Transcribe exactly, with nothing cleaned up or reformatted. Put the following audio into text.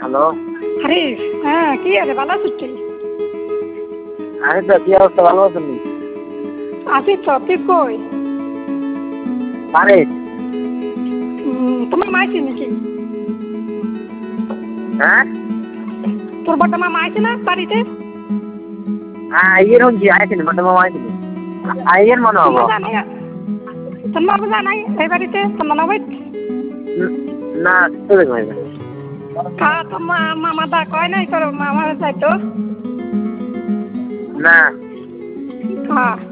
Hello. হারিস, হ্যাঁ কি আছে ভালো আছিস তুই? আরে তো কি অবস্থা, ভালো আছেন? আছি তো, তুই কই? আরে তোমার মা আছে নাকি? হ্যাঁ তোর বড় মামা আছে না বাড়িতে? আইয়ের হচ্ছে আইছেন বড় মামা আইছেন আইয়ের মনে হবো তোর মা বুঝা নাই এই বাড়িতে তোর মনে হয় না তো দেখবেন কা তোর মা মামা দা কয় নাই তোর মামা যাইতো না হ্যাঁ